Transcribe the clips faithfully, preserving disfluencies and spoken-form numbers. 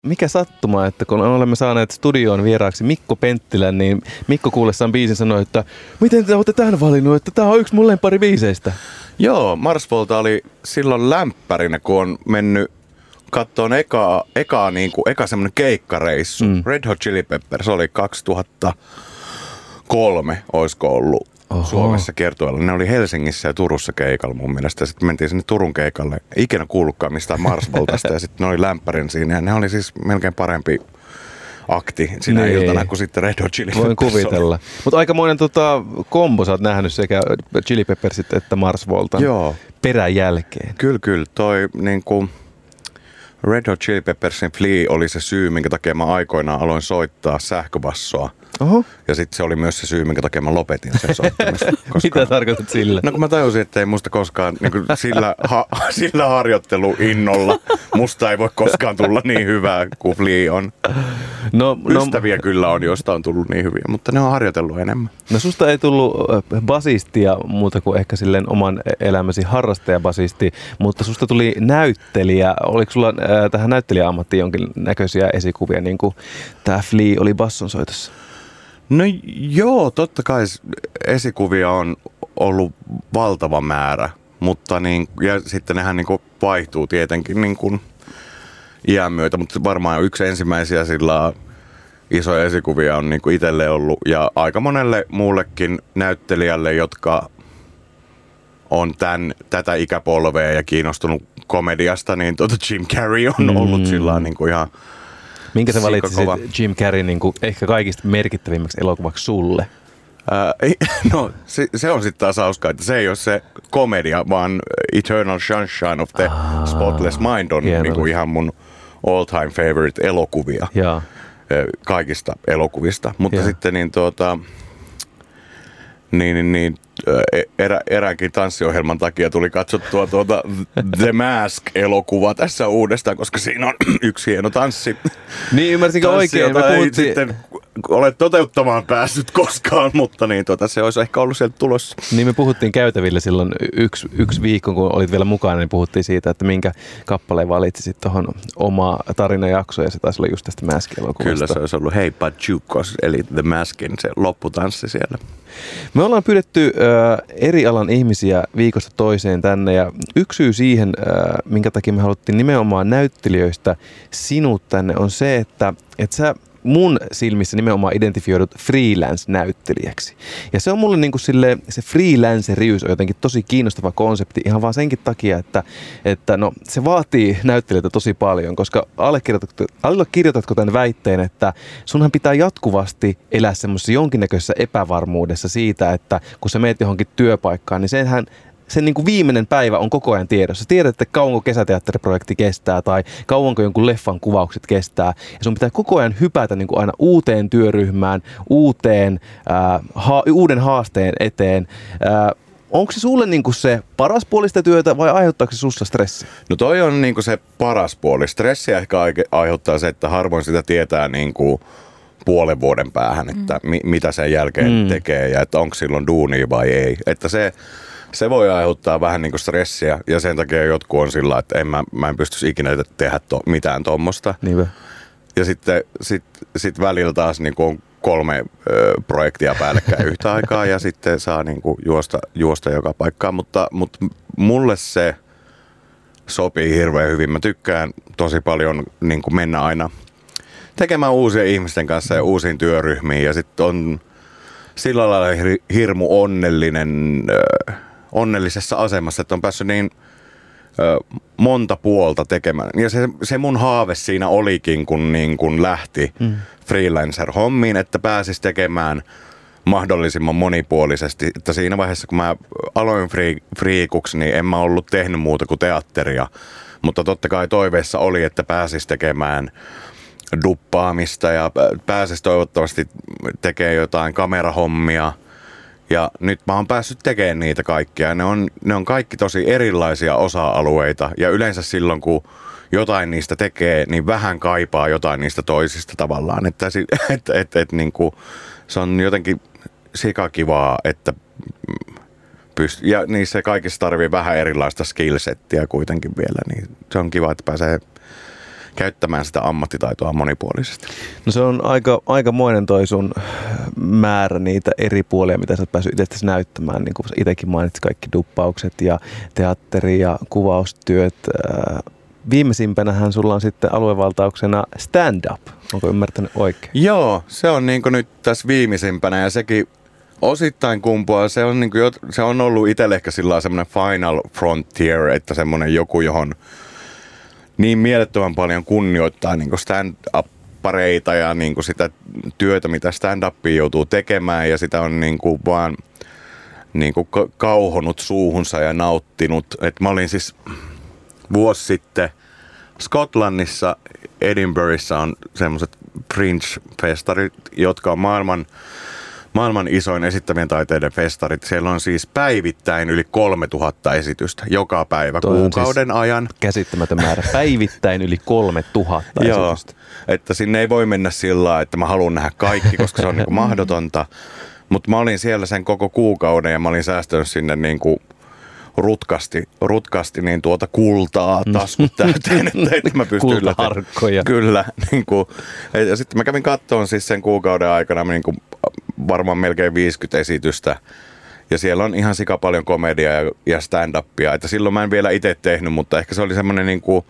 Mikä sattuma, että kun olemme saaneet studioon vieraaksi Mikko Penttilän, niin Mikko kuullessaan biisin sanoi, että miten te olette tämän valinnut, että tämä on yksi mun lemppari biiseistä. Joo, Marsvolta oli silloin lämpärinä, kun on mennyt kattoon ekaa, ekaa, niin kuin, eka semmoinen keikkareissu. Mm. Red Hot Chili Peppers oli kaksituhattakolme, olisiko ollut. Oho. Suomessa kiertueella. Ne oli Helsingissä ja Turussa keikalla mun mielestä. Sitten mentiin sinne Turun keikalle. Ei ikinä kuullutkaan mistään Marsvoltasta ja sitten ne oli lämpärin siinä. Ja ne oli siis melkein parempi akti sinä nee. iltana kuin sitten Red Hot Chili Peppers. Voin kuvitella. Mutta aikamoinen tota, kombo sä oot nähnyt sekä Chili Peppersit että Marsvoltan perän jälkeen. Kyllä, kyllä. Toi niinku Red Hot Chili Peppersin Flea oli se syy, minkä takia mä aikoinaan aloin soittaa sähköbassoa. Oho. Ja sitten se oli myös se syy, minkä takia mä lopetin sen soittamista. Mitä tarkoitat sillä? No kun mä tajusin, että ei musta koskaan niin kuin sillä, ha, sillä harjoitteluinnolla musta ei voi koskaan tulla niin hyvää kuin Flea on. No, Ystäviä no, kyllä on, joista on tullut niin hyviä, mutta ne on harjoitellut enemmän. No susta ei tullut basistia muuta kuin ehkä silleen oman elämäsi harrastajabasisti, mutta susta tuli näyttelijä. Oliko sulla äh, tähän näyttelijäammattiin jonkin näköisiä esikuvia, niin kuin tämä Flea oli bassonsoitossa? No joo, totta kai esikuvia on ollut valtava määrä, mutta niin, ja sitten nehän niin kuin vaihtuu tietenkin niin kuin iän myötä, mutta varmaan yksi ensimmäisiä sillä isoja esikuvia on niin kuin itselle ollut ja aika monelle muullekin näyttelijälle, jotka on tämän, tätä ikäpolvea ja kiinnostunut komediasta, niin tuota Jim Carrey on mm. ollut sillä niin kuin ihan minkä sä valitsisit Jim Carreyn niin kuin ehkä kaikista merkittävimmäksi elokuvaksi sulle? Ää, no se, se on sitten taas hauskaa, että se ei ole se komedia, vaan Eternal Sunshine of the ah, Spotless Mind on niin kuin ihan mun all time favorite elokuvia ja. kaikista elokuvista. Mutta ja. sitten niin tuota, niin, niin, niin erä, eräänkin tanssiohjelman takia tuli katsottua tuota The Mask-elokuva tässä uudestaan, koska siinä on yksi hieno tanssi. Niin, ymmärsinkö oikein? Me puhuttiin... sitten olet toteuttamaan päässyt koskaan, mutta niin, tuota, se olisi ehkä ollut sieltä tulossa. Niin me puhuttiin käytävillä silloin yksi, yksi viikko, kun olit vielä mukana, niin puhuttiin siitä, että minkä kappaleen valitsisit tuohon omaa tarinajaksoa, ja se taisi olla just tästä Mask-elokuvasta. Kyllä, se olisi ollut Hey Pachukos, eli The Maskin, se lopputanssi siellä. Me ollaan pyydetty äh, eri alan ihmisiä viikosta toiseen tänne, ja yksi syy siihen, äh, minkä takia me haluttiin nimenomaan näyttelijöistä sinut tänne, on se, että et sä mun silmissä nimenomaan identifioidut freelance-näyttelijäksi. Ja se on mulle niin kuin sille, se freelanceriys on jotenkin tosi kiinnostava konsepti ihan vaan senkin takia, että, että no, se vaatii näyttelijöitä tosi paljon, koska allekirjoitatko, allekirjoitatko tämän väitteen, että sunhan pitää jatkuvasti elää semmoisessa jonkinnäköisessä epävarmuudessa siitä, että kun sä meet johonkin työpaikkaan, niin senhän sen niin kuin viimeinen päivä on koko ajan tiedossa. Tiedät, että kauanko kesäteatteriprojekti kestää tai kauanko jonkun leffan kuvaukset kestää. Ja sun pitää koko ajan hypätä niin kuin aina uuteen työryhmään, uuteen, ää, ha- uuden haasteen eteen. Ää, onko se sulle niin kuin se paras puoli sitä työtä vai aiheuttaako se sussa stressiä? No toi on niin kuin se paras puoli. Stressiä ehkä aiheuttaa se, että harvoin sitä tietää niin kuin puolen vuoden päähän, että mm. mi- mitä sen jälkeen mm. tekee ja että onko silloin duunia vai ei. Että se... Se voi aiheuttaa vähän niin kuin stressiä ja sen takia jotkut on sillä, että en mä, mä en pystyisi ikinä tehdä to, mitään tommosta. Niinpä. Ja sitten sit, sit välillä taas niin kuin on kolme ö, projektia päällekkäin yhtä aikaa ja sitten saa niin kuin juosta, juosta joka paikkaan. Mutta, mutta mulle se sopii hirveän hyvin. Mä tykkään tosi paljon niin kuin mennä aina tekemään uusien ihmisten kanssa ja uusiin työryhmiin ja sitten on sillä lailla hirmu onnellinen... Ö, onnellisessa asemassa, että on päässyt niin ö, monta puolta tekemään. Ja se, se mun haave siinä olikin, kun, niin, kun lähti mm. freelancer-hommiin, että pääsisi tekemään mahdollisimman monipuolisesti. Että siinä vaiheessa, kun mä aloin free, friikuksi, niin en mä ollut tehnyt muuta kuin teatteria. Mutta totta kai toiveessa oli, että pääsisi tekemään duppaamista ja pääsisi toivottavasti tekemään jotain kamerahommia. Ja nyt mä oon päässyt tekemään niitä kaikkia. Ne on, ne on kaikki tosi erilaisia osa-alueita. Ja yleensä silloin, kun jotain niistä tekee, niin vähän kaipaa jotain niistä toisista tavallaan. Että, että, että, että niin kuin, se on jotenkin sikakivaa, että pyst- ja niissä kaikissa tarvii vähän erilaista skillsettiä kuitenkin vielä. Niin se on kiva, että pääsee käyttämään sitä ammattitaitoa monipuolisesti. No se on aika, aikamoinen toi sun määrä niitä eri puolia, mitä sä oot päässyt itse näyttämään. Niin kuin itsekin mainitsit kaikki duppaukset ja teatteri- ja kuvaustyöt. Viimeisimpänähän sulla on sitten aluevaltauksena stand-up. Onko ymmärtänyt oikein? Joo, se on niin kuin nyt tässä viimeisimpänä ja sekin osittain kumpuaa. Se on, niin kuin, se on ollut itselle ehkä sillä semmoinen final frontier, että semmoinen joku, johon niin mielettömän paljon kunnioittaa niin kuin stand-up-pareita ja niin kuin sitä työtä, mitä stand-upia joutuu tekemään ja sitä on niin kuin vaan niin kuin kauhonut suuhunsa ja nauttinut. Et mä olin siis vuosi sitten Skotlannissa, Edinburghissa on semmoiset Fringe-festarit, jotka on maailman, maailman isoin esittävien taiteiden festarit. Siellä on siis päivittäin yli kolmetuhatta esitystä joka päivä toi kuukauden siis ajan. Käsittämätön määrä. Päivittäin yli kolmetuhatta esitystä. Että sinne ei voi mennä sillä lailla, että mä haluan nähdä kaikki, koska se on niin mahdotonta. Mutta mä olin siellä sen koko kuukauden ja mä olin säästänyt sinne niin kuin rutkasti, rutkasti niin tuota kultaa taskut täyteen, että, että mä pystyn kultaharkkoja. Kyllä. Niin kuin, ja sitten mä kävin kattoon siis sen kuukauden aikana niin kuin varmaan melkein viisikymmentä esitystä. Ja siellä on ihan sika paljon komediaa ja, ja stand-upia. Että silloin mä en vielä itse tehnyt, mutta ehkä se oli semmoinen niin kuin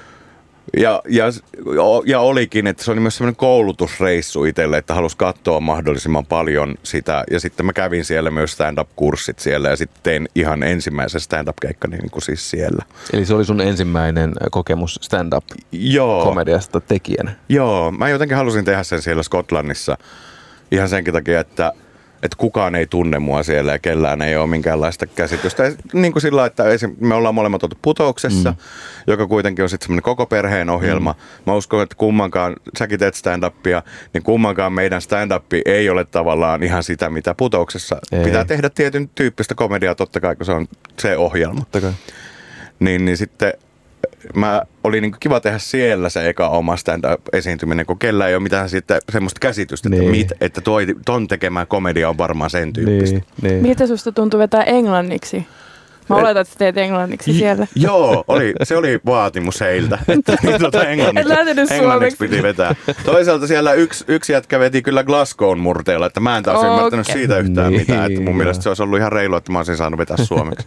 Ja, ja, ja olikin, että se oli myös semmoinen koulutusreissu itselle, että halusi katsoa mahdollisimman paljon sitä. Ja sitten mä kävin siellä myös stand-up-kurssit siellä ja sitten tein ihan ensimmäisen stand-up-keikkani niin kuin siis siellä. Eli se oli sun ensimmäinen kokemus stand-up-komediasta tekijänä? Joo, mä jotenkin halusin tehdä sen siellä Skotlannissa ihan senkin takia, että että kukaan ei tunne mua siellä ja kellään ei ole minkäänlaista käsitystä. Ja niin kuin sillä, että me ollaan molemmat oltu Putouksessa, mm. joka kuitenkin on sitten semmoinen koko perheen ohjelma. Mm. Mä uskon, että kummankaan, säkin teet stand-upia, niin kummankaan meidän stand-upi ei ole tavallaan ihan sitä, mitä Putouksessa. Ei. Pitää tehdä tietyn tyyppistä komediaa totta kai, kun se on se ohjelma. Totta kai. Niin, niin sitten mä oli niin kiva tehdä siellä se eka oma stand-up-esiintyminen, kun kellä ei ole mitään sitten semmoista käsitystä, niin. että, mit, että toi, ton tekemään komedia on varmaan sen tyyppistä. Niin, niin. Miltä susta tuntui vetää englanniksi? Mä oletan, että teet englanniksi siellä. J- joo, oli, se oli vaatimus heiltä, että niin tuota englanniksi, englanniksi piti vetää. Toisaalta siellä yksi, yksi jätkä veti kyllä Glasgown murteella, että mä en taas okay. ymmärtänyt siitä yhtään niin, mitään. Että mun mielestä se olisi ollut ihan reilu, että mä olisin saanut vetää suomeksi.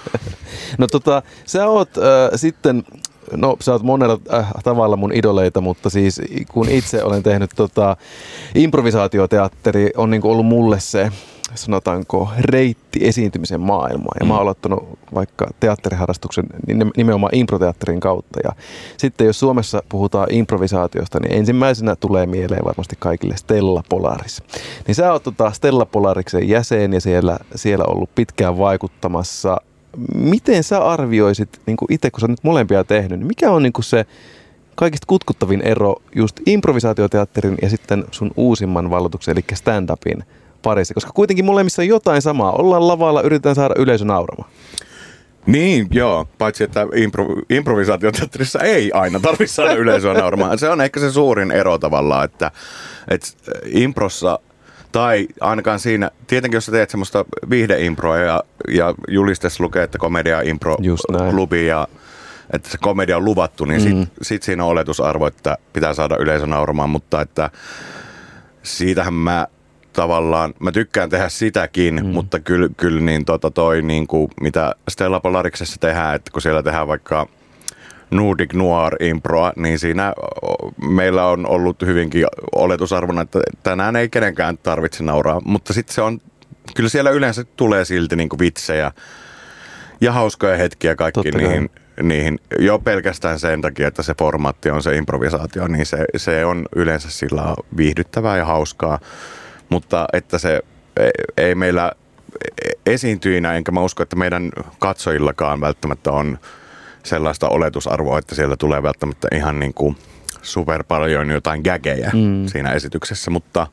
No tota, sä oot äh, sitten... No, sä oot monella äh, tavalla mun idoleita, mutta siis kun itse olen tehnyt tota, improvisaatioteatteri, on niinku ollut mulle se, sanotaanko, reitti esiintymisen maailmaa. Ja mä oon aloittanut vaikka teatteriharrastuksen nimenomaan improteatterin kautta. Ja sitten jos Suomessa puhutaan improvisaatiosta, niin ensimmäisenä tulee mieleen varmasti kaikille Stella Polaris. Niin sä oot tota Stella Polariksen jäsen ja siellä, siellä ollut pitkään vaikuttamassa. Miten sä arvioisit niin kuin itse, kun sä oot nyt molempia tehnyt, niin mikä on niin kuin se kaikista kutkuttavin ero just improvisaatioteatterin ja sitten sun uusimman valloituksen, eli stand-upin parissa? Koska kuitenkin molemmissa on jotain samaa. Ollaan lavalla, yritetään saada yleisö nauramaan. Niin, joo. Paitsi, että impro- improvisaatioteatterissa ei aina tarvitse saada yleisöä nauramaan. Se on ehkä se suurin ero tavallaan, että, että improssa... Tai ainakaan siinä, tietenkin jos sä teet semmoista viihdeimproa ja, ja julistessa lukee, että komedia impro-klubi ja että se komedia on luvattu, niin mm. sit, sit siinä on oletusarvo, että pitää saada yleisö nauramaan, mutta että siitähän mä tavallaan, mä tykkään tehdä sitäkin, mm. mutta kyllä, kyllä niin tota toi niin kuin mitä Stella Polariksessa tehdään, että kun siellä tehdään vaikka Nordic Noir improa, niin siinä meillä on ollut hyvinkin oletusarvona, että tänään ei kenenkään tarvitse nauraa, mutta sitten se on, kyllä siellä yleensä tulee silti niin kuin vitsejä ja hauskoja hetkiä kaikki niihin, niihin, jo pelkästään sen takia, että se formaatti on se improvisaatio, niin se, se on yleensä sillä viihdyttävää ja hauskaa, mutta että se ei meillä esiintyjinä, enkä mä usko, että meidän katsojillakaan välttämättä on sellaista oletusarvoa, että siellä tulee välttämättä ihan niin kuin super paljon jotain gägejä mm. siinä esityksessä, mutta,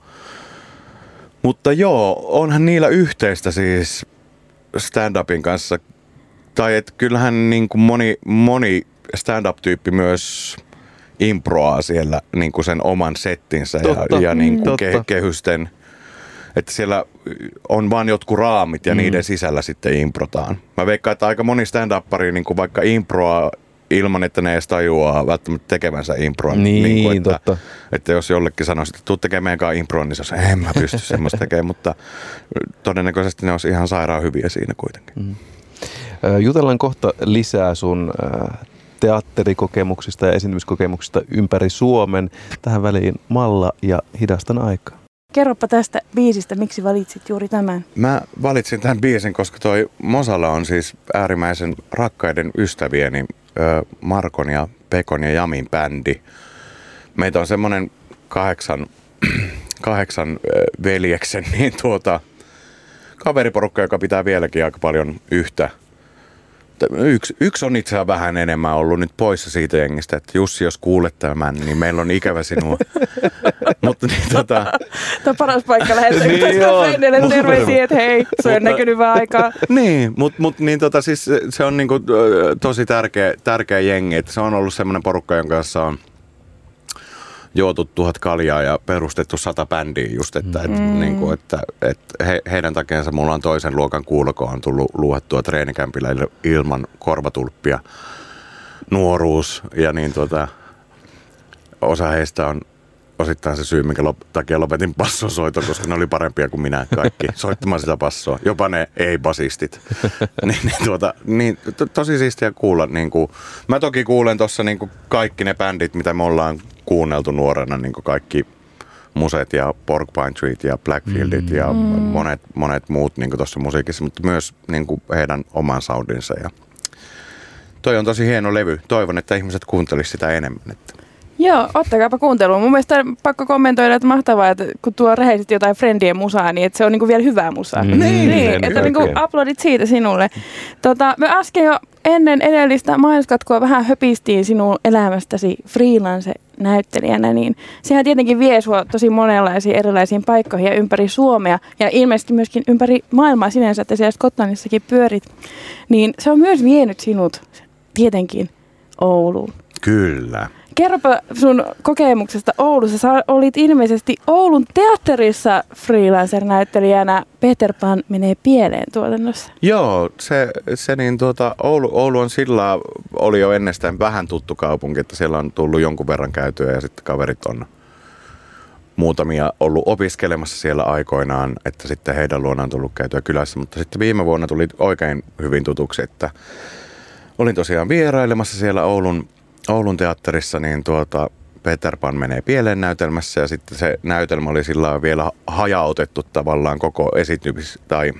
mutta joo, onhan niillä yhteistä siis stand-upin kanssa, tai että kyllähän niin kuin moni, moni stand-up-tyyppi myös improaa siellä niin kuin sen oman settinsä ja, ja niin kuin ke, kehysten, että siellä on vaan jotkut raamit ja mm. niiden sisällä sitten improtaan. Mä veikkaan, että aika moni stand-uppari niin kuin vaikka improaa ilman, että ne edes tajuaa välttämättä tekevänsä improon. Niin, niin kuin, että, totta. että jos jollekin sanoisi, että tuu tekemään meidän improon, niin se on, en mä pysty semmoista tekemään, mutta todennäköisesti ne olisi ihan sairaan hyviä siinä kuitenkin. Mm. Jutellaan kohta lisää sun teatterikokemuksista ja esiintymiskokemuksista ympäri Suomen. Tähän väliin Malla ja Hidastan aikaa. Kerropa tästä biisistä, miksi valitsit juuri tämän? Mä valitsin tämän biisin, koska toi Mosala on siis äärimmäisen rakkaiden ystävieni Markon ja Pekon ja Jamin bändi. Meitä on semmoinen kahdeksan, kahdeksan veljeksen niin tuota, kaveriporukka, joka pitää vieläkin aika paljon yhtä. Yksi, yksi on itse asiassa vähän enemmän ollut nyt poissa siitä jengistä, että Jussi, jos kuulet tämän, niin meillä on ikävä sinua. Mutta niin tota... Tämä on paras paikka lähettää niin frendille terveisiä, että hei, se on näkynyt vähän aikaa. Niin, mutta mut, niin tota, siis se on niinku, tosi tärkeä, tärkeä jengi, että se on ollut semmoinen porukka, jonka kanssa on juotu tuhat kaljaa ja perustettu sata bändiä just, että, mm. et, niinku, että et he, heidän takiansa mulla on toisen luokan kuuloko on tullut luettua treenikämpillä ilman korvatulppia nuoruus ja niin tota, osa heistä on osittain se syy, minkä lop- takia lopetin passosoiton, koska ne oli parempia kuin minä kaikki soittamaan sitä passoa. Jopa ne ei-basistit. niin, niin, tuota, niin, to, tosi siistiä kuulla. Niin kuin, mä toki kuulen tuossa niin kaikki ne bändit, mitä me ollaan kuunneltu nuorena, niin kuin kaikki Muset ja Porcupine Treet ja Blackfieldit mm. ja monet, monet muut niin tuossa musiikissa, mutta myös niin kuin heidän oman soundinsa. Ja toi on tosi hieno levy. Toivon, että ihmiset kuuntelisivat sitä enemmän. Että. Joo, ottakaapa kuuntelua. Mun mielestä on pakko kommentoida, että mahtavaa, että kun tuo rehellisesti jotain friendien musaa, niin että se on niinku vielä hyvää musaa. Mm, niin, niin, niin että niinku uploadit siitä sinulle. Tota, me äsken jo ennen edellistä mainoskatkoa vähän höpistiin sinun elämästäsi freelance-näyttelijänä, niin sehän tietenkin vie sua tosi monenlaisiin erilaisiin paikkoihin ja ympäri Suomea ja ilmeisesti myöskin ympäri maailmaa sinänsä, että siellä Skotlannissakin pyörit. Niin se on myös vienyt sinut tietenkin Ouluun. Kyllä. Kerropa sun kokemuksesta Oulussa. Sä olit ilmeisesti Oulun teatterissa freelancer-näyttelijänä Peter Pan menee pieleen tuotannossa. Joo, se, se niin tuota, Oulu, Oulu on sillä oli jo ennestään vähän tuttu kaupunki, että siellä on tullut jonkun verran käytyä ja sitten kaverit on muutamia ollut opiskelemassa siellä aikoinaan, että sitten heidän luonaan tullut käytyä kylässä, mutta sitten viime vuonna tuli oikein hyvin tutuksi, että olin tosiaan vierailemassa siellä Oulun Oulun teatterissa, niin tuota, Peter Pan menee pieleen näytelmässä ja sitten se näytelmä oli sillä vielä hajautettu tavallaan koko esitys tai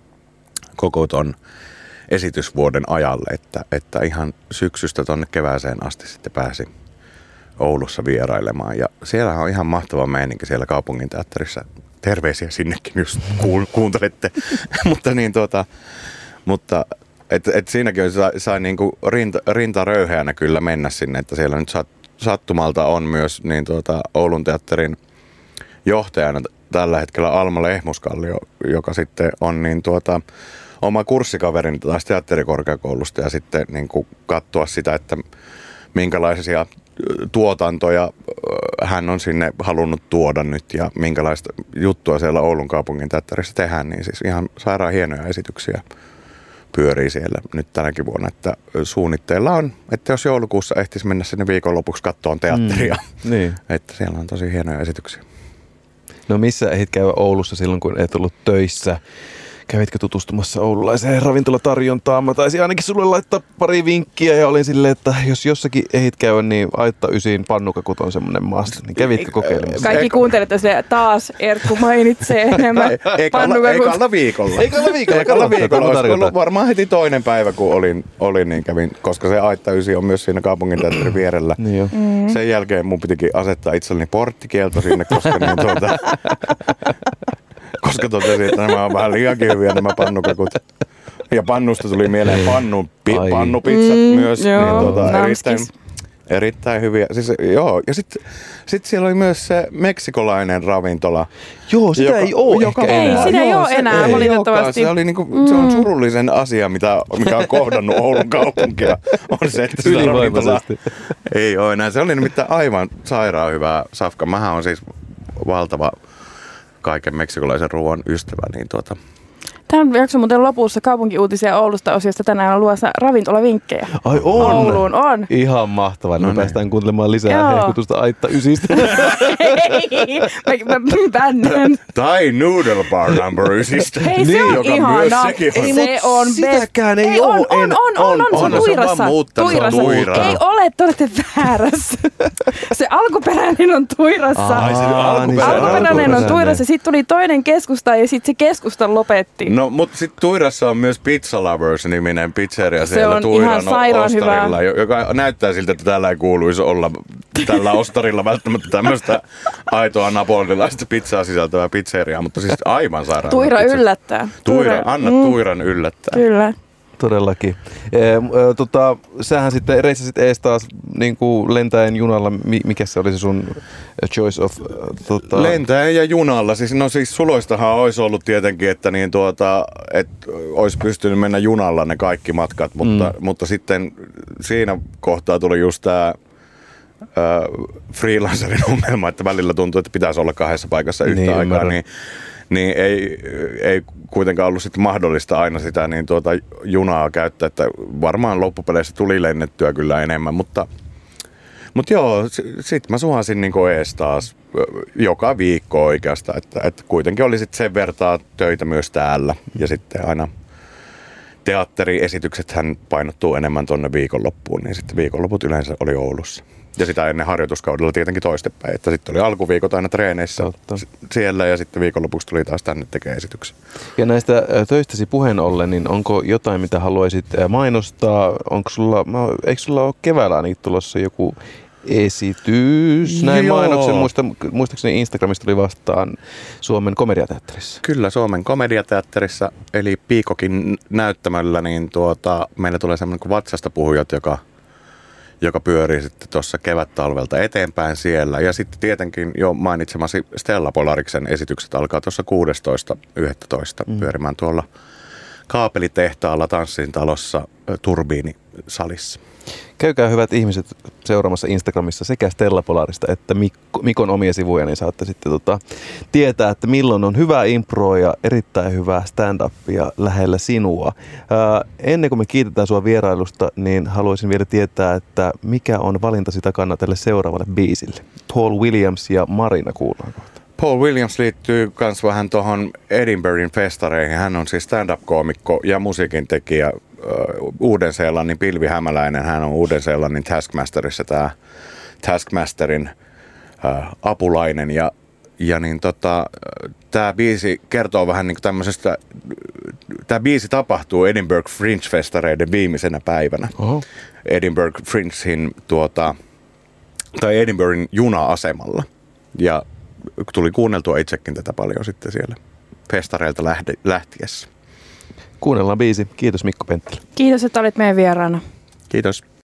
koko ton esitysvuoden ajalle, että, että ihan syksystä tonne kevääseen asti sitten pääsi Oulussa vierailemaan ja siellä on ihan mahtava meininki siellä kaupungin teatterissa. Terveisiä sinnekin, jos kuuntelette, mutta niin tuota, mutta Et, et siinäkin sai, sai niinku rinta, rintaröyheänä kyllä mennä sinne, että siellä nyt sat, sattumalta on myös niin tuota Oulun teatterin johtajana tällä hetkellä Alma Lehmuskallio, joka sitten on niin tuota, oma kurssikaverini taas teatterikorkeakoulusta ja sitten niinku katsoa sitä, että minkälaisia tuotantoja hän on sinne halunnut tuoda nyt ja minkälaista juttua siellä Oulun kaupungin teatterissa tehdään, niin siis ihan sairaan hienoja esityksiä pyörii siellä nyt tänäkin vuonna, että suunnitteilla on, että jos joulukuussa ehtisi mennä sinne viikonlopuksi kattoon teatteria, mm, niin. Että siellä on tosi hienoja esityksiä. No missä ehdit käydä Oulussa silloin, kun et ollut töissä? Kävitkö tutustumassa oululaiseen ravintolatarjontaan? Mä taisin ainakin sulle laittaa pari vinkkiä ja olin silleen, että jos jossakin ehdit käydä, niin Aitta Ysin pannukakut on semmoinen maasta. Niin kävitkö kokeilemassa? Kaikki kuuntelet se taas Erkku mainitsee enemmän pannukakut. Ekalla viikolla. Ekalla viikolla. Ekalla viikolla. Olisi ollut varmaan heti toinen päivä, kun olin, olin niin kävin, koska se Aitta Ysi on myös siinä kaupunginteatterin vierellä. Niin mm. Sen jälkeen mun pitikin asettaa itselleni porttikielto sinne, koska niin tuota... Koska totesin, että nämä on vähän liiankin hyviä nämä pannukakut. Ja pannusta tuli mieleen pannu, pi, pannupizzat mm, myös. Joo, niin tuota, erittäin, erittäin hyviä. Siis, joo. Ja sitten sit siellä oli myös se meksikolainen ravintola. Joo, sitä joka, ei ole joka ehkä enää. Ei, sitä ei ole enää valitettavasti. Se, oli niinku, mm. se on surullisen asia, mitä, mikä on kohdannut Oulun kaupunkia. On se, että sitä ravintolaa ei ole enää. Se oli nimittäin aivan sairaan hyvää safka. Mähän on siis valtava kaiken meksikolaisen ruoan ystävä, niin tuota... Tämän jakson muuten lopussa kaupunkiuutisia Oulusta osiosta tänään on luossa ravintolavinkkejä. Ai on? Ouluun on. Ihan mahtavaa. No me päästään kuuntelemaan lisää Joo. hehkutusta Aitta Ysistä. Hei, mä, mä bännän. Tai Noodle Bar number ysistä. Hei, se on joka ihana. myös sekin on. Ei, se on sitäkään ei ei oo. on, on, on, on, on, se on on, se on Tuirassa. vaan muuttanut, se on Tuirassa. Tuirassa. Ei ole, te olette väärässä. Se alkuperäinen on Tuirassa. Ai, se Aa, niin se Alkuperäinen on Tuirassa. Sitten tuli toinen keskusta ja sitten se keskusta lopetti. No, mutta sitten Tuirassa on myös Pizza Lovers-niminen pizzeria Se siellä on Tuiran ihan sairaan ostarilla, hyvä. joka näyttää siltä, että täällä ei kuuluisi olla tällä ostarilla välttämättä tämmöistä aitoa napolilaista pizzaa sisältävää pizzeriaa, mutta siis aivan sairaan. Tuira pizza. yllättää. Tuira, anna mm. Tuiran yllättää. Kyllä. Todellakin. E, e, tota, sähän sitten reissasit ees taas niin kuin lentäen junalla. Mikä se oli se sun choice of... Tota... Lentäen ja junalla. Siis, no siis suloistahan olisi ollut tietenkin, että niin tuota, et olisi pystynyt mennä junalla ne kaikki matkat, mutta, mm. mutta sitten siinä kohtaa tuli just tämä freelancerin ongelma, että välillä tuntuu, että pitäisi olla kahdessa paikassa yhtä niin, aikaa, niin, niin ei, ei kuitenkaan ollut sitten mahdollista aina sitä niin tuota junaa käyttää, että varmaan loppupeleissä tuli lennettyä kyllä enemmän, mutta, mutta joo, sitten mä suhasin niin kuin ees taas joka viikko oikeastaan, että, että kuitenkin oli sitten sen vertaa töitä myös täällä ja sitten aina teatteriesityksethän painottuu enemmän tuonne viikonloppuun, niin sitten viikonloput yleensä oli Oulussa. Ja sitä ennen harjoituskaudella tietenkin toistepäin, että sitten oli alkuviikot aina treeneissä Totta. siellä ja sitten viikonlopuksi tuli taas tänne tekemään esityksen. Ja näistä töistäsi puheen ollen, niin onko jotain, mitä haluaisit mainostaa? Onko sulla, eikö sulla ole keväällä ainakin tulossa joku esitys? Näin Joo. mainoksen, muista, muistaakseni Instagramista tuli vastaan Suomen komediateatterissa. Kyllä, Suomen komediateatterissa, eli Piikokin näyttämällä, niin tuota, meillä tulee semmoinen kuin Vatsasta puhujat, joka joka pyörii sitten tuossa kevättalvelta eteenpäin siellä. Ja sitten tietenkin jo mainitsemasi Stella Polariksen esitykset alkaa tuossa kuudestoista yhdestoista mm. pyörimään tuolla kaapelitehtaalla Tanssintalossa Turbiinisalissa. Käykää hyvät ihmiset seuraamassa Instagramissa sekä Stella Polarista että Mikko, Mikon omia sivuja, niin saatte sitten tota, tietää, että milloin on hyvää improa ja erittäin hyvää stand-upia lähellä sinua. Ää, ennen kuin me kiitetään sua vierailusta, niin haluaisin vielä tietää, että mikä on valintasi takana tälle seuraavalle biisille. Paul Williams ja Marina kuullaan kohta. Paul Williams liittyy myös vähän tuohon Edinburghin festareihin. Hän on siis stand-up-koomikko ja musiikintekijä. Uuden-Seelannin pilvihämäläinen. Hän on Uuden-Seelannin Taskmasterissa tämä Taskmasterin ä, apulainen. Ja, ja niin tota, tämä biisi kertoo vähän niin kuin tämmöisestä, tämä biisi tapahtuu Edinburgh Fringe-festareiden viimeisenä päivänä. Oho. Edinburgh Fringein tuota, tai Edinburghin juna-asemalla. Ja tuli kuunneltua itsekin tätä paljon sitten siellä festareilta lähtiessä. Kuunnellaan biisi. Kiitos Mikko Penttilä. Kiitos, että olit meidän vieraana. Kiitos.